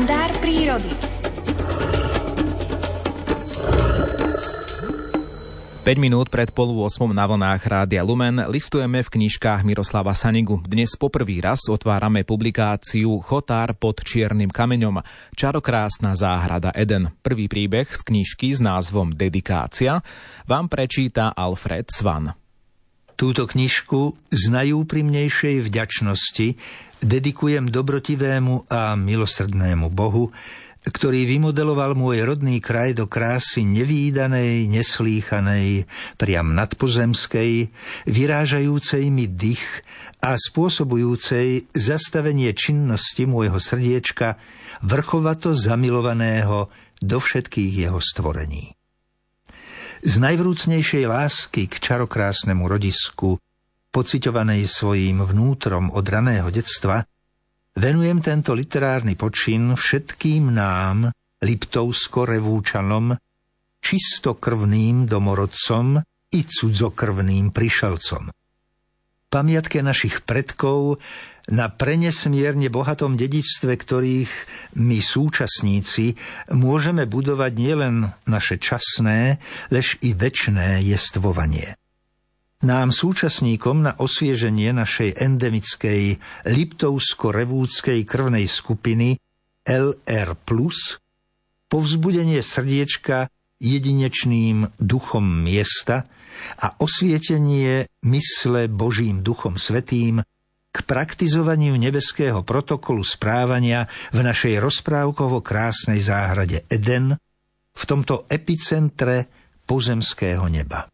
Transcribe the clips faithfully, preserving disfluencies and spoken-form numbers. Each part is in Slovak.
Kalendár prírody. päť minút pred polu osmou na vlnách Rádia Lumen listujeme v knižkách Miroslava Sanigu. Dnes poprvý raz otvárame publikáciu Chotár pod čiernym kameňom. Čarokrásna záhrada Eden. Prvý príbeh z knižky s názvom Dedikácia vám prečíta Alfred Svan. Túto knižku z najúprimnejšej vďačnosti dedikujem dobrotivému a milosrdnému Bohu, ktorý vymodeloval môj rodný kraj do krásy nevídanej, neslýchanej, priam nadpozemskej, vyrážajúcej mi dych a spôsobujúcej zastavenie činnosti môjho srdiečka, vrchovato zamilovaného do všetkých jeho stvorení. Z najvrúcnejšej lásky k čarokrásnemu rodisku, pociťovanej svojím vnútrom od raného detstva, venujem tento literárny počin všetkým nám, Liptovsko-Revúčanom, čistokrvným domorodcom i cudzokrvným prišelcom. Pamiatke našich predkov na prenesmierne bohatom dedičstve, ktorých my súčasníci môžeme budovať nielen naše časné, lež i večné jestvovanie. Nám súčasníkom na osvieženie našej endemickej Liptovsko-Revúckej krvnej skupiny el er plus, povzbudenie srdiečka jedinečným duchom miesta a osvietenie mysle Božím duchom svätým k praktizovaniu nebeského protokolu správania v našej rozprávkovo krásnej záhrade Eden, v tomto epicentre pozemského neba.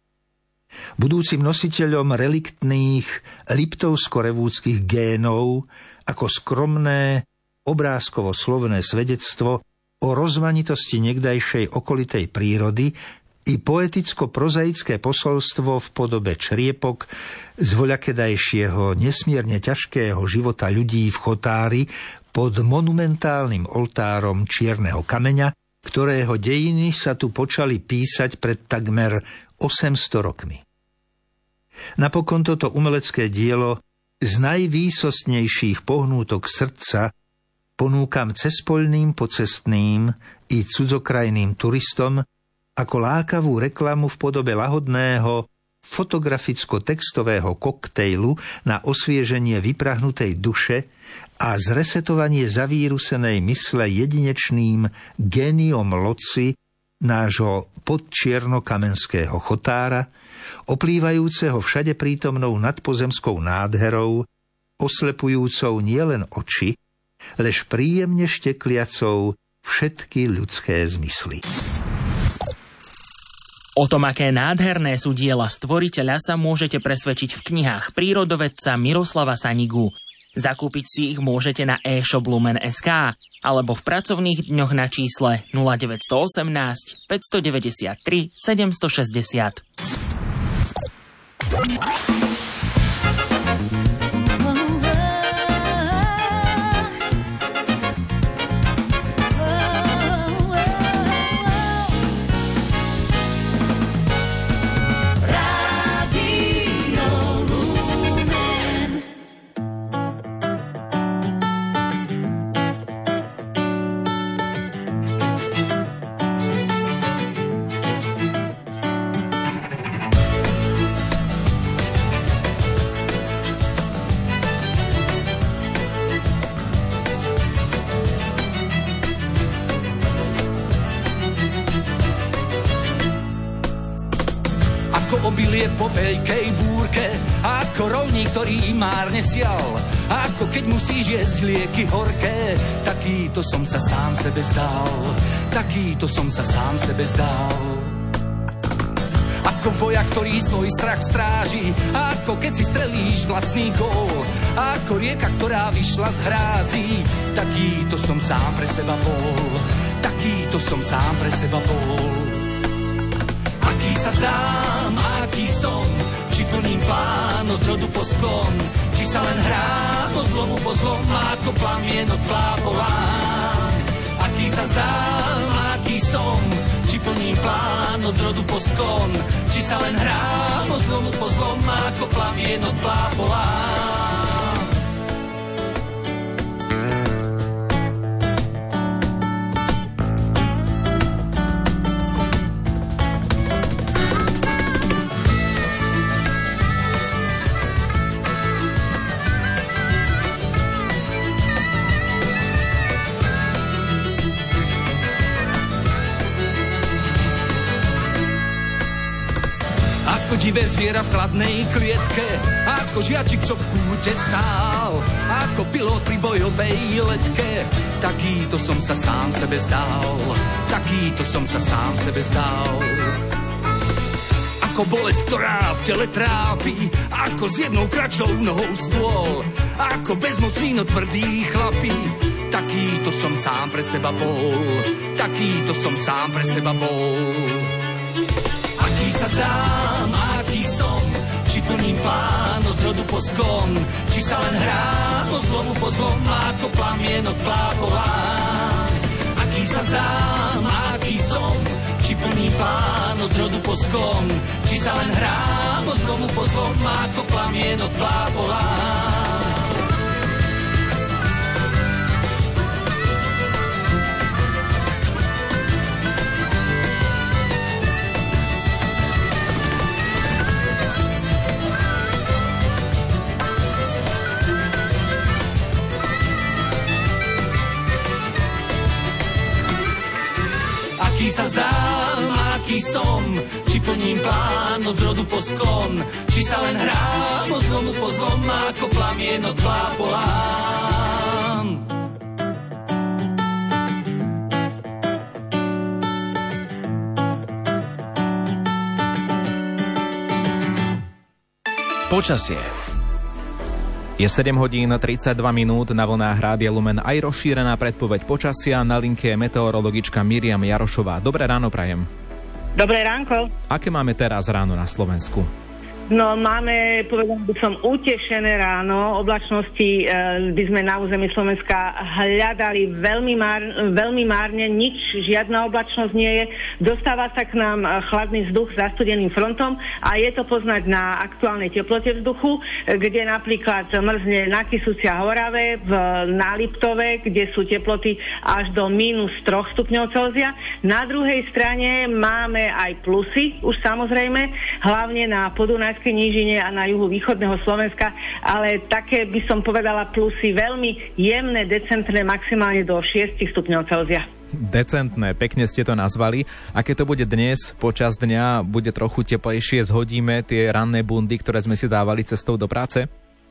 Budúcim nositeľom reliktných liptovsko-revúckych génov ako skromné, obrázkovo-slovné svedectvo o rozmanitosti niekdajšej okolitej prírody i poeticko-prozaické posolstvo v podobe čriepok z voľakedajšieho nesmierne ťažkého života ľudí v Chotári pod monumentálnym oltárom čierneho kameňa, ktorého dejiny sa tu počali písať pred takmer osemsto rokmi. Napokon toto umelecké dielo z najvýsostnejších pohnútok srdca ponúkam cespoľným, pocestným i cudzokrajným turistom ako lákavú reklamu v podobe lahodného fotograficko-textového koktejlu na osvieženie vyprahnutej duše a zresetovanie zavírúsenej mysle jedinečným géniom loci nášho podčiernokamenského Chotára, oplývajúceho všade prítomnou nadpozemskou nádherou, oslepujúcou nielen oči, lež príjemne štekliacou všetky ľudské zmysly. O tom, aké nádherné sú diela stvoriteľa, sa môžete presvedčiť v knihách prírodovedca Miroslava Sanigu. Zakúpiť si ich môžete na e-shop lumen bodka es ká alebo v pracovných dňoch na čísle nula deväť jedna osem, päť deväť tri, sedem šesť nula. Ako obilie po veľkej búrke, ako rovník, ktorý márne sial, ako keď musíš jesť lieky horké, takýto som sa sám sebe zdal, takýto som sa sám sebe zdal. Ako vojak, ktorý svoj strach stráži, ako keď si strelíš vlastný gól, ako rieka, ktorá vyšla z hrádzi, takýto som sám pre seba bol, takýto som sám pre seba bol. Aký sa zdám, aký som, či plním plán od zrodu po sklon, či sa len hrám od zlomu po zlom, ako plamien od plápolán. Aký sa zdám, aký som, či plním plán od rodu po sklon, či sa len hrám od zlomu po zlom, ako plamien od plápolán. divé zviera v chladnej klietke, ako žiačik, čo v kúte stál, ako pilot pri bojovej letke. Takýto som sa sám sebe zdal, takýto som sa sám sebe zdal. Ako bolesť, ktorá v tele trápi, ako s jednou kračou nohou stôl, ako bezmocný, no tvrdý chlapí. Takýto som sám pre seba bol, takýto som sám pre seba bol. Aký sa zdám, aký som, či plním plán od zrodu po skon, či sa len hrám od zlomu po zlom, ako plamienok plápolám. Aký sa zdám, aký som, či plním plán od zrodu po skon, či sa len hrám od zlomu po zlom, ako plamienok plápolám. Aký sa zdám, aký som, či plním plán od zrodu po skon, či sa len hrám od zlomu po zlom, ako plamienok plápolám. Počasie. Je sedem hodín tridsaťdva minút, na vlnách Rádia Lumen aj rozšírená predpoveď počasia. Na linke je meteorologička Miriam Jarošová. Dobré ráno prajem. Dobré ránko. Aké máme teraz ráno na Slovensku? No máme, povedal by som, utešené ráno. Oblačnosti e, by sme na území Slovenska hľadali veľmi, már, veľmi márne. Nič, žiadna oblačnosť nie je. Dostáva sa k nám chladný vzduch za studeným frontom a je to poznať na aktuálnej teplote vzduchu, kde napríklad mrzne na Kysuci a Horave, v, na Liptove, kde sú teploty až do mínus troch stupňov Celzia. Na druhej strane máme aj plusy, už samozrejme, hlavne na Podunajskej nížine a na juhu východného Slovenska, ale také by som povedala plusy veľmi jemné, decentné, maximálne do šesť stupňov Celzia. Decentné, pekne ste to nazvali. A keď to bude dnes, počas dňa, bude trochu teplejšie, zhodíme tie ranné bundy, ktoré sme si dávali cestou do práce?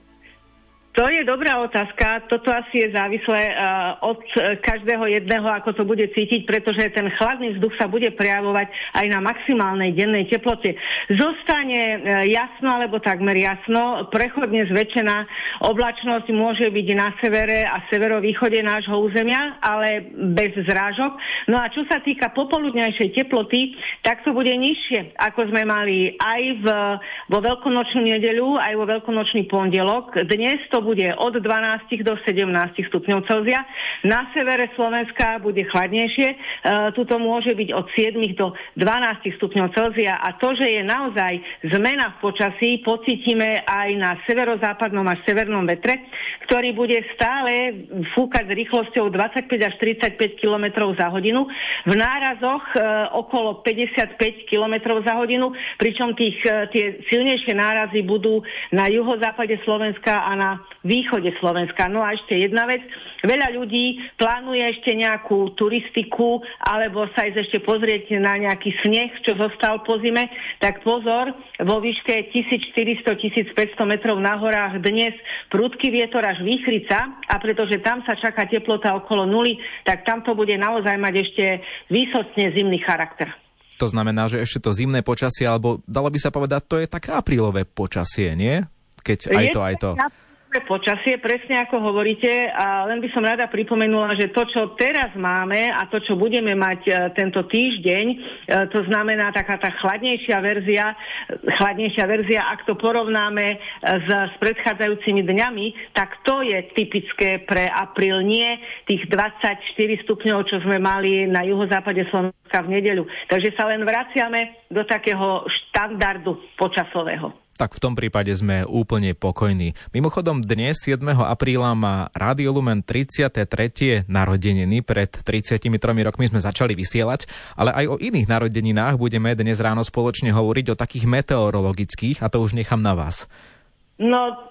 To je dobrá otázka. Toto asi je závislé uh, od uh, každého jedného, ako to bude cítiť, pretože ten chladný vzduch sa bude prejavovať aj na maximálnej dennej teplote. Zostane uh, jasno, alebo takmer jasno. Prechodne zväčšená oblačnosť môže byť na severe a severovýchode nášho územia, ale bez zrážok. No a čo sa týka popoludňajšej teploty, tak to bude nižšie, ako sme mali aj v, vo veľkonočnú nedeľu, aj vo veľkonočný pondelok. Dnes to bude od dvanásť do sedemnásť stupňov Celzia. Na severe Slovenska bude chladnejšie. E, tuto môže byť od sedem do dvanásť stupňov Celzia a to, že je naozaj zmena v počasí, pocítime aj na severozápadnom až severnom vetre, ktorý bude stále fúkať s rýchlosťou dvadsaťpäť až tridsaťpäť kilometrov za hodinu. V nárazoch e, okolo päťdesiatpäť kilometrov za hodinu, pričom tých, e, tie silnejšie nárazy budú na juhozápade Slovenska a na východe Slovenska. No a ešte jedna vec, veľa ľudí plánuje ešte nejakú turistiku alebo sa ísť ešte pozrieť na nejaký sneh, čo zostal po zime, tak pozor, vo výške tisícštyristo až tisícpäťsto metrov na horách dnes prudký vietor až výchrica a pretože tam sa čaká teplota okolo nuly, tak tam to bude naozaj mať ešte výsostne zimný charakter. To znamená, že ešte to zimné počasie, alebo dalo by sa povedať, to je také aprílové počasie, nie? Keď aj to, aj to... Počasie, presne ako hovoríte, a len by som rada pripomenula, že to, čo teraz máme a to, čo budeme mať e, tento týždeň, e, to znamená taká tá chladnejšia verzia, chladnejšia verzia, ak to porovnáme e, s, s predchádzajúcimi dňami, tak to je typické pre apríl, nie tých dvadsaťštyri stupňov, čo sme mali na juhozápade Slovenska v nedeľu. Takže sa len vraciame do takého štandardu počasového. Tak v tom prípade sme úplne pokojní. Mimochodom, dnes siedmeho apríla má Rádio Lumen tridsiate tretie narodeniny. Pred tridsiatimi tromi rokmi sme začali vysielať, ale aj o iných narodeninách budeme dnes ráno spoločne hovoriť, o takých meteorologických, a to už nechám na vás. No,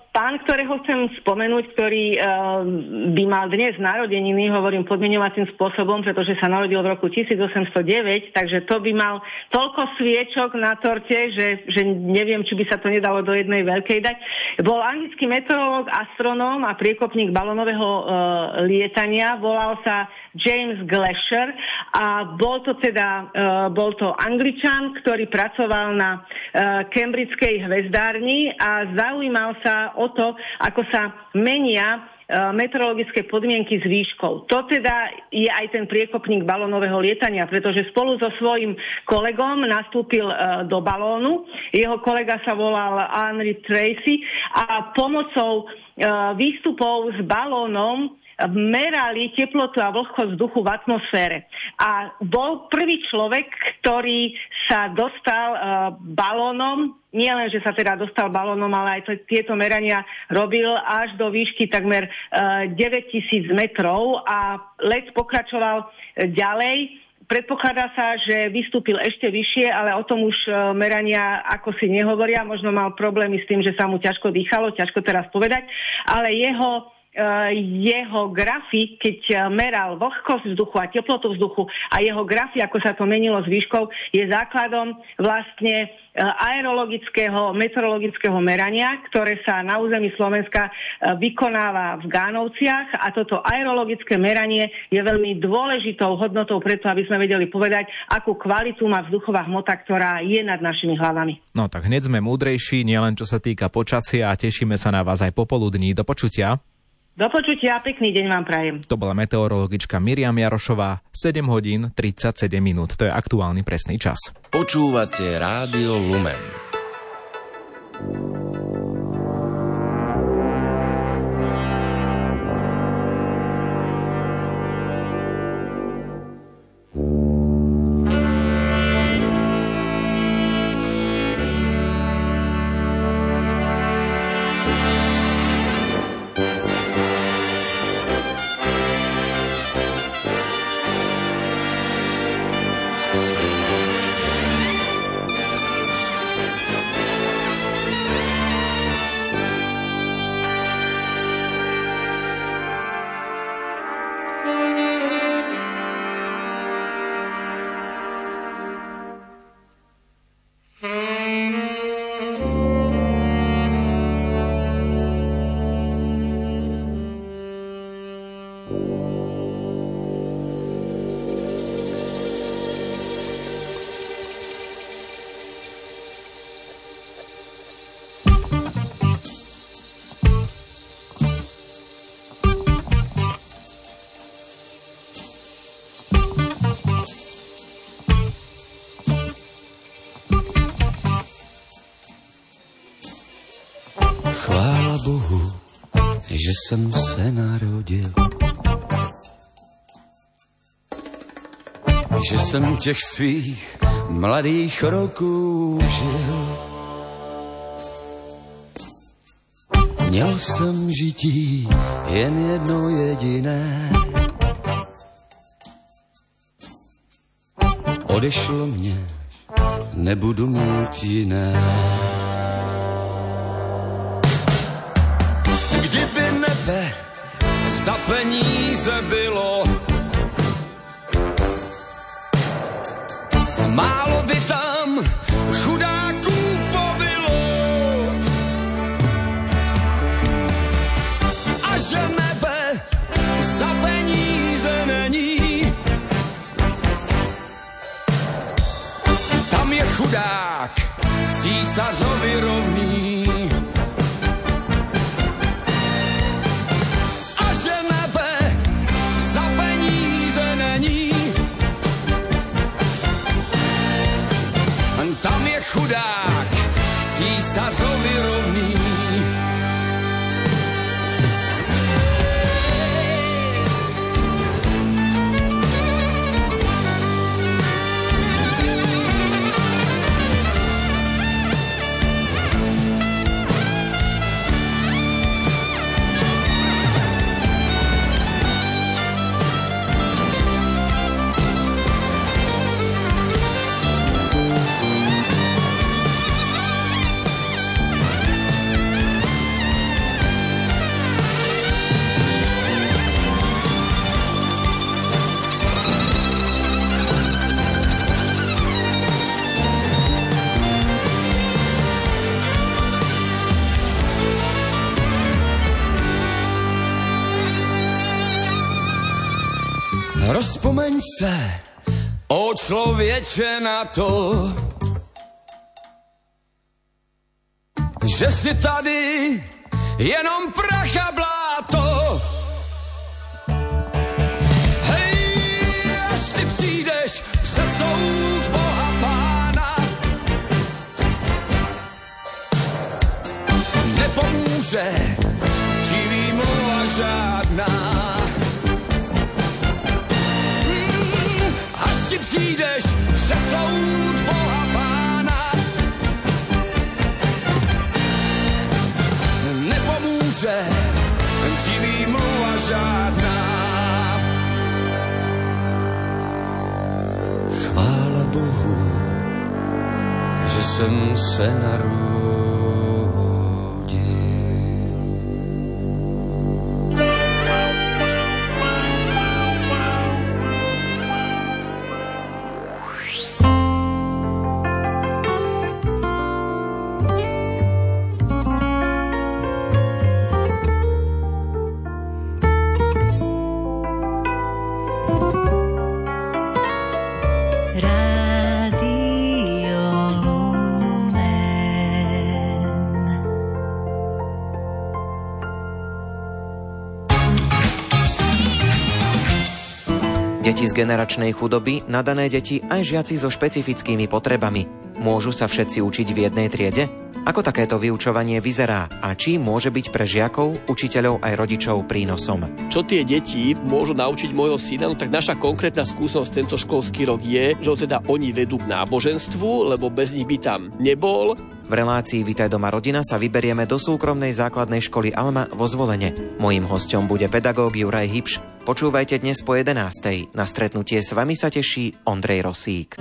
Pán, ktorého chcem spomenúť, ktorý uh, by mal dnes narodeniny, hovorím podmieňovacím spôsobom, pretože sa narodil v roku tisícosemstodeväť, takže to by mal toľko sviečok na torte, že, že neviem, či by sa to nedalo do jednej veľkej dať. Bol anglický meteorológ, astronóm a priekopník balónového uh, lietania, volal sa James Glaisher a bol to teda uh, bol to Angličan, ktorý pracoval na uh, Cambridgeskej hvezdárni a zaujímal sa o to, ako sa menia meteorologické podmienky s výškou. To teda je aj ten priekopník balónového lietania, pretože spolu so svojím kolegom nastúpil do balónu. Jeho kolega sa volal Henry Tracy a pomocou výstupov s balónom merali teplotu a vlhkosť vzduchu v atmosfére. A bol prvý človek, ktorý sa dostal uh, balónom, nie len, že sa teda dostal balónom, ale aj t- tieto merania robil až do výšky takmer uh, deväťtisíc metrov a let pokračoval uh, ďalej. Predpokladá sa, že vystúpil ešte vyššie, ale o tom už uh, merania ako si nehovoria. Možno mal problémy s tým, že sa mu ťažko dýchalo, ťažko teraz povedať, ale jeho jeho grafy, keď meral vlhkosť vzduchu a teplotu vzduchu a jeho grafy, ako sa to menilo s výškou, je základom vlastne aerologického, meteorologického merania, ktoré sa na území Slovenska vykonáva v Gánovciach a toto aerologické meranie je veľmi dôležitou hodnotou preto, aby sme vedeli povedať, akú kvalitu má vzduchová hmota, ktorá je nad našimi hlavami. No tak hneď sme múdrejší, nielen čo sa týka počasia a tešíme sa na vás aj popoludní. Do počutia. Do počutia, pekný deň vám prajem. To bola meteorologička Miriam Jarošová, sedem hodín tridsaťsedem minút, to je aktuálny presný čas. Počúvate Rádio Lumen. Chvála Bohu, že jsem se narodil, že jsem těch svých mladých roků žil. Měl jsem žití jen jedno jediné, odešlo mě, nebudu mít jiné. Kdyby nebe za peníze bylo, málo by tam chudáků pobylo. A že nebe za peníze není, tam je chudák císařovi rovný. Tam je chudák císařovi rovný. Rozpomeň se, o člověče, na to, že si tady jenom prach a bláto. Hej, až ty přijdeš před soud Boha Pána, nepomůže ti výmluva žádná. Mm, až ty přijdeš před soud Boha Pána, nepomůže ti výmluva žádná. Chvála Bohu, že jsem se narodil. Deti z generačnej chudoby, nadané deti aj žiaci so špecifickými potrebami. Môžu sa všetci učiť v jednej triede? Ako takéto vyučovanie vyzerá a či môže byť pre žiakov, učiteľov aj rodičov prínosom? Čo tie deti môžu naučiť môjho syna? No tak naša konkrétna skúsenosť tento školský rok je, že teda oni vedú k náboženstvu, lebo bez nich by tam nebol. V relácii Vitaj doma rodina sa vyberieme do súkromnej základnej školy Alma vo Zvolene. Mojím hosťom bude pedagóg Juraj Hybš. Počúvajte dnes po jedenástej. Na stretnutie s vami sa teší Ondrej Rosík.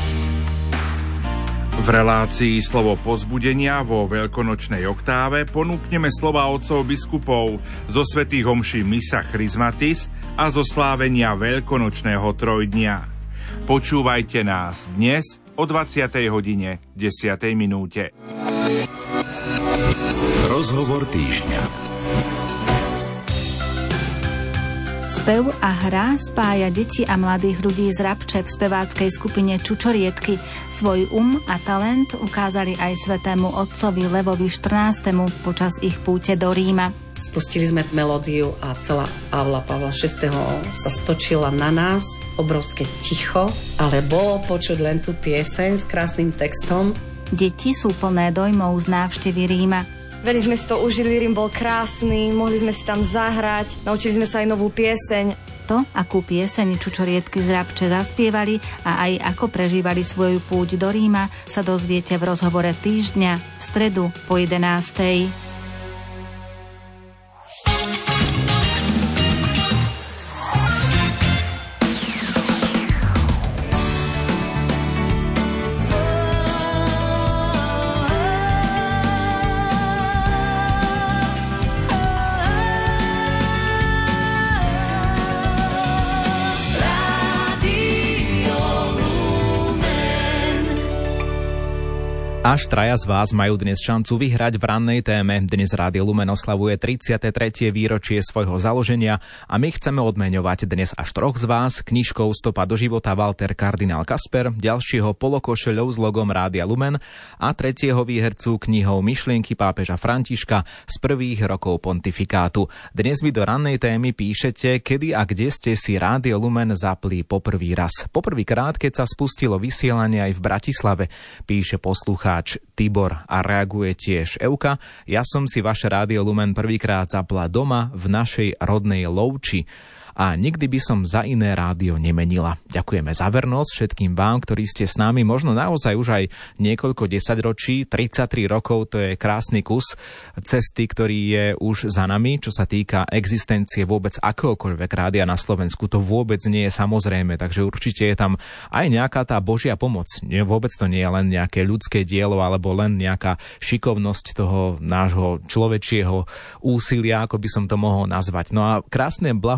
V relácii Slovo povzbudenia vo veľkonočnej oktáve ponúkneme slova otcov biskupov zo svätých homší Missa Chrismatis a zo slávenia veľkonočného trojdnia. Počúvajte nás dnes o dvadsiatej hodine desiatej minúte. Rozhovor týždňa. Spev a hra spája deti a mladých ľudí z Rabče v speváckej skupine Čučoriedky. Svoj um a talent ukázali aj svätému otcovi Levovi štrnástemu počas ich púte do Ríma. Spustili sme melódiu a celá aula Pavla šiesteho sa stočila na nás, obrovské ticho, ale bolo počuť len tú pieseň s krásnym textom. Deti sú plné dojmov z návštevy Ríma. Veľmi sme si to užili, Rím bol krásny, mohli sme si tam zahrať, naučili sme sa aj novú pieseň. To, akú pieseň Čučoriedky z Rabče zaspievali a aj ako prežívali svoju púť do Ríma, sa dozviete v rozhovore týždňa v stredu po jedenástej. Až traja z vás majú dnes šancu vyhrať v rannej téme. Dnes Rádio Lumen oslavuje tridsiate tretie výročie svojho založenia a my chceme odmeňovať dnes až troch z vás knižkou Stopa do života Walter kardinál Kasper, ďalšieho polokošeľov s logom Rádia Lumen a tretieho výhercu knihou Myšlienky pápeža Františka z prvých rokov pontifikátu. Dnes vy do rannej témy píšete, kedy a kde ste si Rádio Lumen zapli poprvý raz. Poprvýkrát, keď sa spustilo vysielanie aj v Bratislave, píše poslucháč Tibor a reaguje tiež Euka. Ja som si vaše Rádio Lumen prvýkrát zapla doma v našej rodnej Lovči a nikdy by som za iné rádio nemenila. Ďakujeme za vernosť všetkým vám, ktorí ste s nami možno naozaj už aj niekoľko desaťročí, tridsaťtri rokov, to je krásny kus cesty, ktorý je už za nami, čo sa týka existencie vôbec akéhokoľvek rádia na Slovensku. To vôbec nie je samozrejme, takže určite je tam aj nejaká tá Božia pomoc. Nie, vôbec to nie je len nejaké ľudské dielo alebo len nejaká šikovnosť toho nášho človečieho úsilia, ako by som to mohol nazvať. No a krásne blahoželanie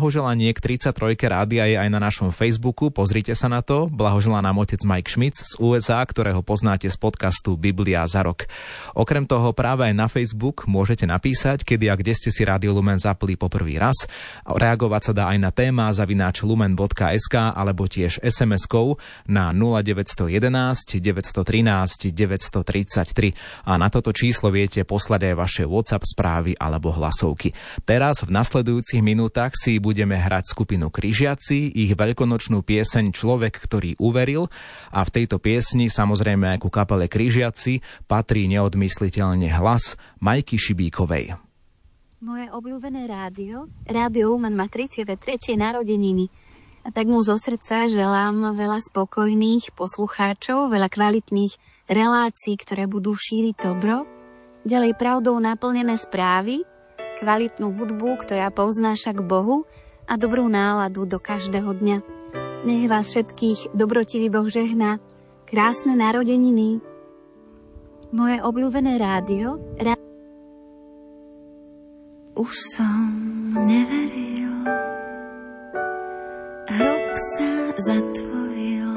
Pripojenie k tridsaťtrojke rádia je aj na našom Facebooku, pozrite sa na to. Blahoželá nám otec Mike Schmitz z ú es á, ktorého poznáte z podcastu Biblia za rok. Okrem toho práve aj na Facebook môžete napísať, kedy a kde ste si Rádio Lumen zapli po prvý raz. Reagovať sa dá aj na téma zavináč lumen bodka es ká alebo tiež es em eskou na nula deväť jedna jedna, deväť jedna tri, deväť tri tri a na toto číslo viete poslať aj vaše WhatsApp správy alebo hlasovky. Teraz v nasledujúcich minútach si budeme hrať skupinu Križiaci, ich veľkonočnú pieseň Človek, ktorý uveril, a v tejto piesni samozrejme aj ku kapele Križiaci patrí neodmysliteľne hlas Majky Šibíkovej. Moje obľúbené rádio, Rádio Lumen má tridsiate tretie narodeniny. A tak mu zo srdca želám veľa spokojných poslucháčov, veľa kvalitných relácií, ktoré budú šíriť dobro, ďalej pravdou naplnené správy, kvalitnú hudbu, ktorá povznáša k Bohu a dobrú náladu do každého dňa. Nech vás všetkých dobrotivý Boh žehná. Krásne narodeniny. Moje obľúbené rádio. Rá... Už som neveril, hrob sa zatvoril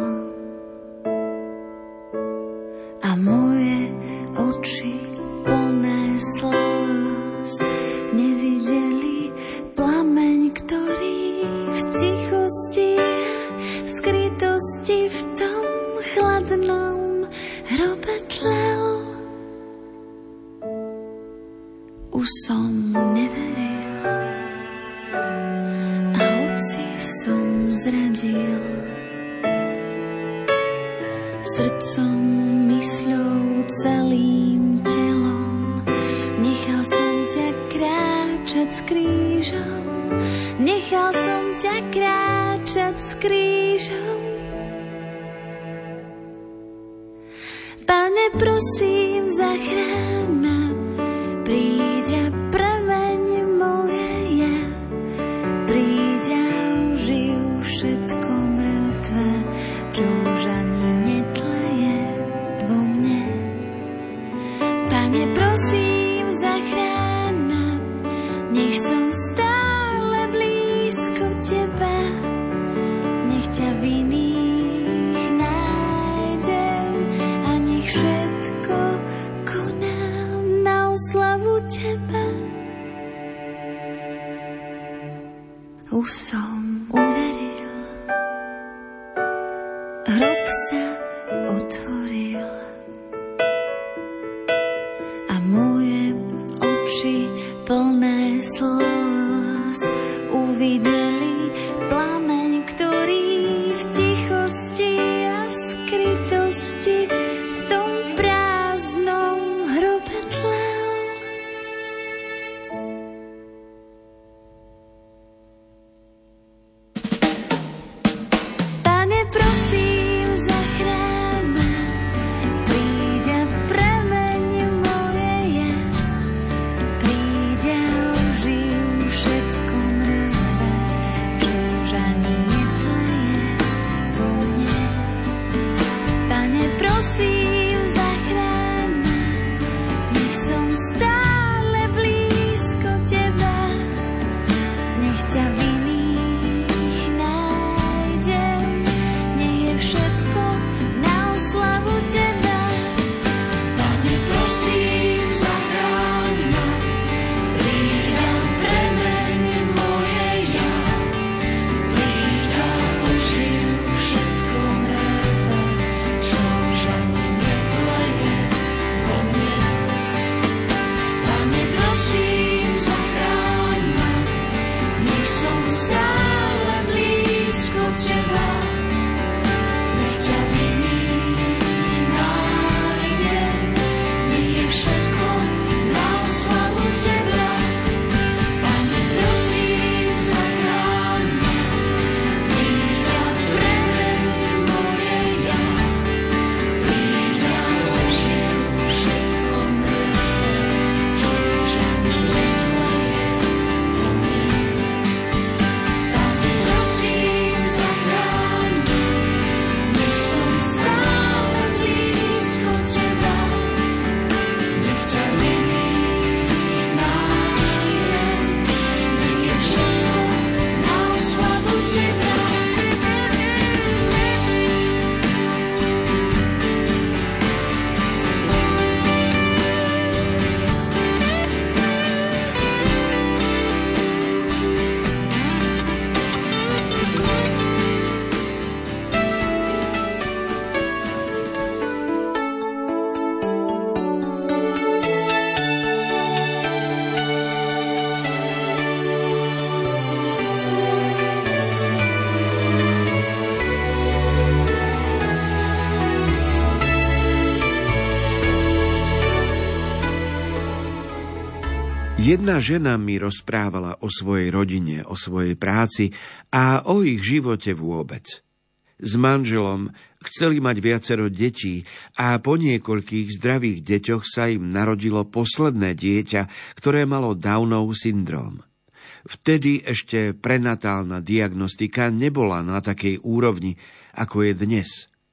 a moje oči plné slz nevideli plameň, ktorý v tichosti a skrytosti v tom chladnom hrobe tlel. Už som neveril a hoci som zradil srdcom, mysľou, celým telom, nechal som ťa kráčať s krížom, nechal som ťa kráčať s krížom. Pane, prosím, zachráň ma, príď a premeň moje ja, príď a oživ všetko mŕtve, čo už ani netleje vo mne. Pane, prosím, zachráň ma, nech som stále blízko teba, nech ťa v iných nájdem a nech všetko konám na oslavu teba. Už som uveril, hrob sa otvoril a moje oči plné slz uvideli plameň, ktorý v tichosti a skrytosti v tom prázdnom hrobe tlel. Pane, prosím, zachráň ma, príď a premeň moje ja, príď a oživ všetko mŕtve, Jedna žena mi rozprávala o svojej rodine, o svojej práci a o ich živote vôbec. S manželom chceli mať viacero detí a po niekoľkých zdravých deťoch sa im narodilo posledné dieťa, ktoré malo Downov syndróm. Vtedy ešte prenatálna diagnostika nebola na takej úrovni, ako je dnes.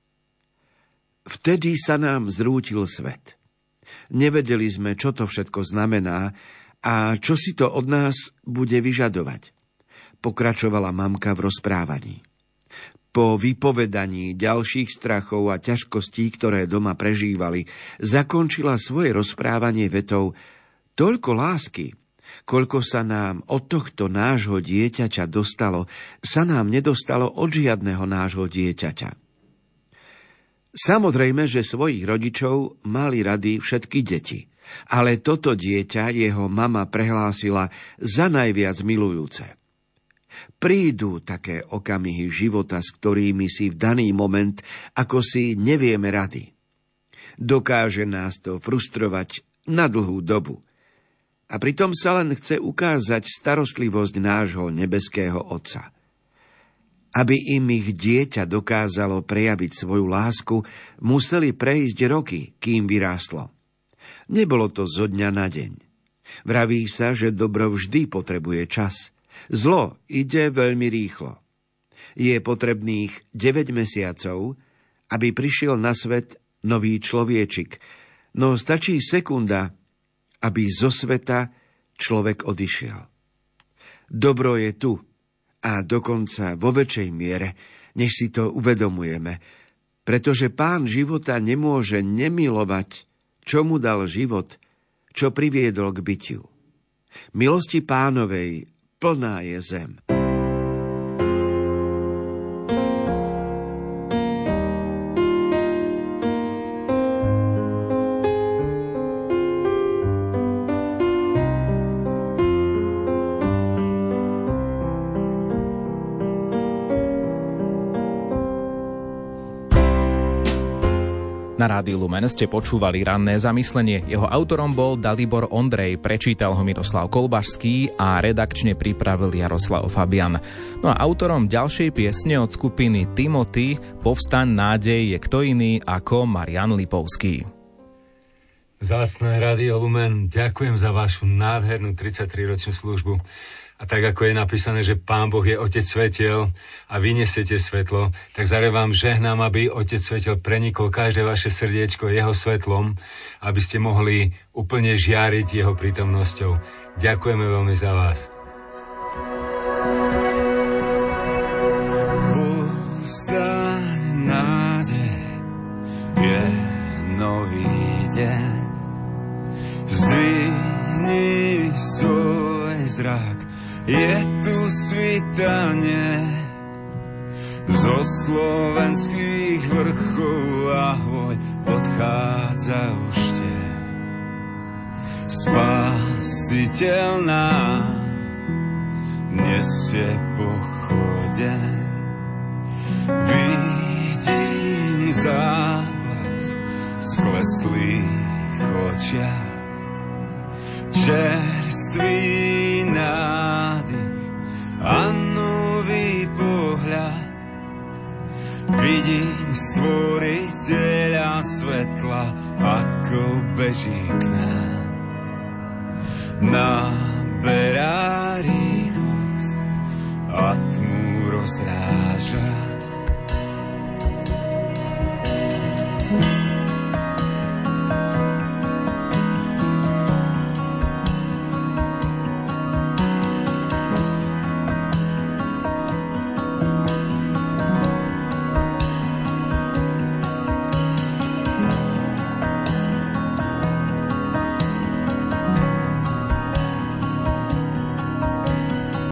Vtedy sa nám zrútil svet. Nevedeli sme, čo to všetko znamená a čo si to od nás bude vyžadovať. Pokračovala mamka v rozprávaní. Po vypovedaní ďalších strachov a ťažkostí, ktoré doma prežívali, zakončila svoje rozprávanie vetou: toľko lásky, koľko sa nám od tohto nášho dieťaťa dostalo, sa nám nedostalo od žiadneho nášho dieťaťa. Samozrejme, že svojich rodičov mali rady všetky deti, ale toto dieťa jeho mama prehlásila za najviac milujúce. Prídu také okamihy života, s ktorými si v daný moment ako si nevieme rady. Dokáže nás to frustrovať na dlhú dobu. A pritom sa len chce ukázať starostlivosť nášho nebeského Otca. Aby im ich dieťa dokázalo prejaviť svoju lásku, museli prejsť roky, kým vyrástlo. Nebolo to zo dňa na deň. Vraví sa, že dobro vždy potrebuje čas. Zlo ide veľmi rýchlo. Je potrebných deväť mesiacov, aby prišiel na svet nový človečik, no stačí sekunda, aby zo sveta človek odišiel. Dobro je tu a dokonca vo väčšej miere, než si to uvedomujeme, pretože Pán života nemôže nemilovať, čo mu dal život, čo priviedol k bytiu. Milosti Pánovej plná je zem. Na Rádiu Lumen ste počúvali Ranné zamyslenie. Jeho autorom bol Dalibor Ondrej, prečítal ho Miroslav Kolbašský a redakčne pripravil Jaroslav Fabian. No a autorom ďalšej piesne od skupiny Timothy Povstaň nádej je kto iný ako Marian Lipovský. Vzácne Rádio Lumen, ďakujem za vašu nádhernú tridsaťtriročnú službu. A tak, ako je napísané, že Pán Boh je Otec svetiel a vy nesiete svetlo, tak zároveň vám žehnám, aby Otec svetiel prenikol každé vaše srdiečko jeho svetlom, aby ste mohli úplne žiariť jeho prítomnosťou. Ďakujeme veľmi za vás. Povstaň, nádej, je nový deň. Zdvihni svoj zrak, je tu svitanie. Zo slovenských vrchov ahoj odchádza už tieň. Spasiteľ nám nesie pochodeň. Vidím záblask v skleslých očiach, čerstvý nádych a nový pohľad. Vidím stvoriteľa svetla, ako beží k nám. Na